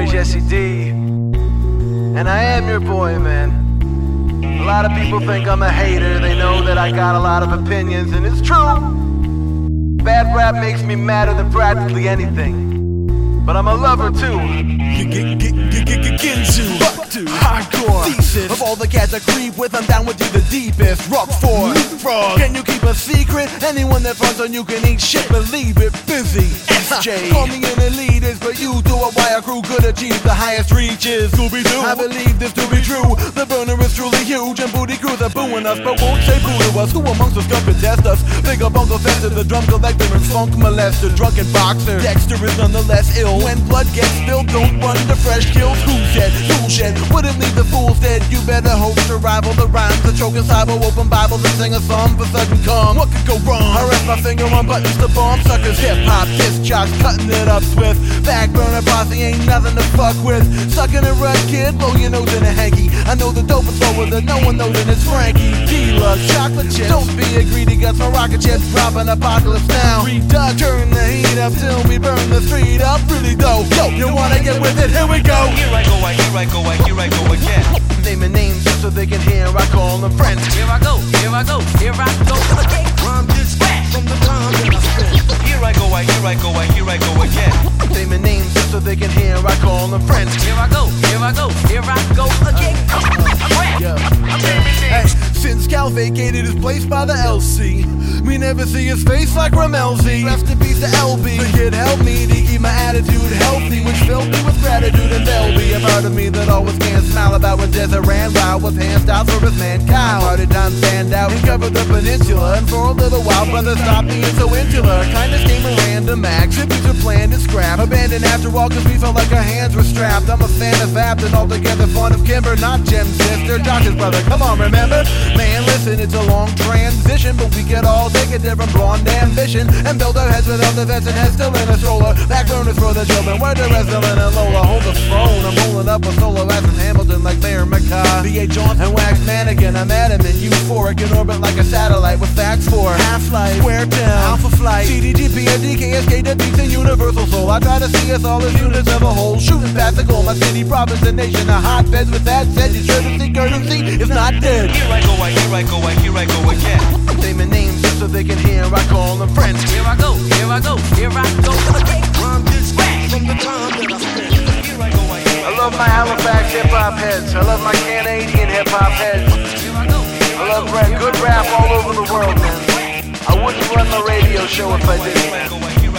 Jesse D, and I am your boy, man. A lot of people think I'm a hater, they know that I got a lot of opinions, and it's true. Bad rap makes me madder than practically anything, but I'm a lover too. Ginzu, fuck to hardcore, thesis of all the cats I creep with, I'm down with you the deepest. Rock for leapfrog, can you keep a secret? Anyone that fronts on you can eat shit, believe it. Busy SJ, call me an elitist, but you do it why a crew could achieve the highest reaches. Scooby-Doo, I believe this to be true. The burner is truly huge, and booty crews are booing us, but won't say boo to us. Who amongst us can contest us? Big up Uncle Fester, the drum collector and funk molester, drunken boxer. Dexter is nonetheless ill. When blood gets spilled, don't run to fresh kills. Who said? Tool shed wouldn't leave the fools dead. You better hope to rival the rhymes. The choking cyber, open Bible, and sing a song for sudden calm. What could go wrong? I rest my finger on buttons to bomb suckers. Hip hop, disc jocks, cutting it up swift. Backburner posse ain't nothing to fuck with. Sucking a rut, kid, blow your nose in a hanky. I know the dope is slower than no one knows, and it's Frankie. Deluxe chocolate chips. Don't be a greedy guts, my rocket chips dropping apocalypse now. Reduct, turn the heat up till we burn the street up. Really dope. Yo, you wanna get with it? Here we go. Here I go, here I go, here I go again. Naming names just so they can hear, I call them friends. Here I go, here I go, here I go again. Rhyme just back from the time that I spent. Here I go, here I go, here I go again. Naming names just so they can hear, I call them friends. Here I go, here I go, here I go again. Hey, since Cal vacated his place by the LC, we never see his face like Ramelzy. Rest in peace to LB. The kid helped me to keep my attitude healthy, which filled me with gratitude, and there'll be a part of me that always can't smile about when Desert ran wild with hands out for his man Kyle. Harded time stand out and cover the peninsula, and for a little while brother stopped being so insular. Kindness came a random act, tributes were planned and scrapped, abandoned after all cause we felt like our hands were strapped. I'm a fan of Apt and altogether fond of Kimber, not Jim's sister, Josh's brother. Come on, remember? Man, listen, it's a long transition, but we could all take a different blonde ambition and build our heads without the vets and heads still in a stroller. Backburners for the children, where the rest of and Lola. Hold the phone, I'm rolling up a solo ass from Hamilton like Mayor McCaw. B.A. Johnson and Wax Mannequin, I'm adamant, euphoric in orbit like a satellite with facts for Half-Life, Square Town, Alpha Flight, CDGP and DKSK, the Beats and Universal Soul. I try to see us all as units of a whole, shooting past the goal. My city, province, and nation are hotbeds. With that said, you should have seen courtesy is not dead. Here I go, here I go, here I go again. Naming names just so they can hear, I call them friends. Here I go, here I go, here I go again. Rhyme just back from the time that I spent. Here I go, here I love my Halifax hip-hop heads. I love my Canadian hip-hop heads. I go. I love good rap all over the world, man. I wouldn't run my radio show if I didn't, man.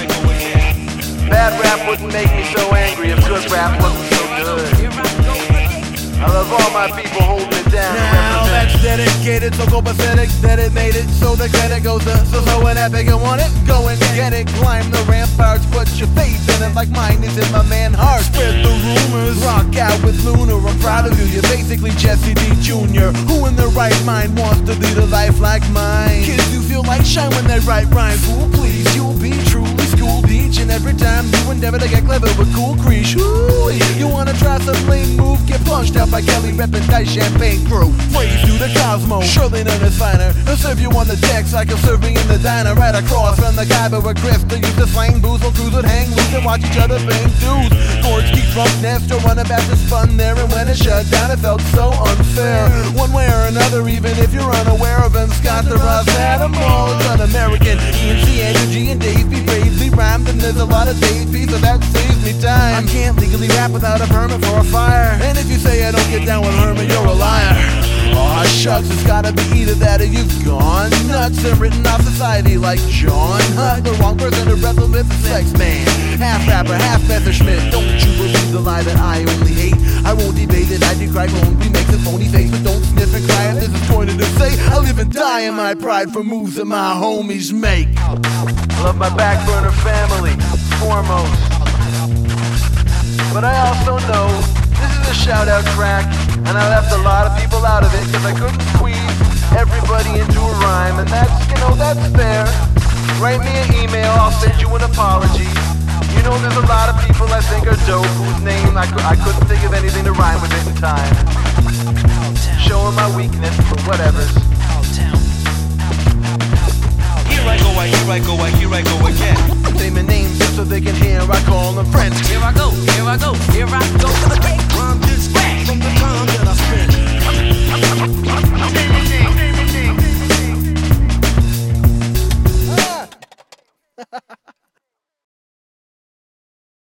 Bad rap wouldn't make me so angry if good rap wasn't so good. I love all my people holding it down. Now that's dedicated, so go pathetic that it made it. So the credit goes to so and epic and want it. Go and get it, climb the ramparts, put your faith in it like mine is in my man heart. Spread the rumors, rock out with Lunar. I'm proud of you, you're basically Jesse D Jr. Who in their right mind wants to lead a life like mine? Kids, you feel like shine when they write rhymes. Fool, please, you'll be truly schooled each and every time you endeavor to get clever with cool crease. Ooh, you wanna try some lame move, get punched out by Kelly reppin' Dice Champagne Crew. Praise to the cosmos, surely none is finer. They'll serve you on the decks like a serving in the diner. Right across from the guy but with Chris, they used to slang booze while crews would hang loose and watch each other bang dudes. Gorski, drunk, nest, or running back to spun there, and when it shut down it felt so unfair. One way or another, even if you're unaware of him, Scott the Ross Animal is un-American. ENC, Energy, and Dave B bravely rhymed, and there's a lot of Dave B, so that saves me time. I can't legally rap without a permit for a fire, and if you say I don't get down with Herman, you're a liar. Aw, shucks, it's gotta be either that or you've gone nuts and written off society like John Hutt. The wrong person to wrestle with the sex man. Half rapper, half Messerschmitt. Don't you believe the lie that I only hate? I won't debate it, I decry phone remakes and phony face, but don't sniff and cry if this is pointed to say. I live and die in my pride for moves that my homies make. I love my Backburner family, foremost. But I also know this is a shout-out track, and I left a lot of people out of it because I couldn't squeeze everybody into a rhyme, and that's, that's fair. Write me an email, I'll send you an apology. You know there's a lot of people I think are dope whose name I couldn't think of anything to rhyme with it in time. Showing my weakness, but whatever's. Here I go, here I go, here I go again. Say my name just so they can hear, I call them friends. Here I go, here I go, here I go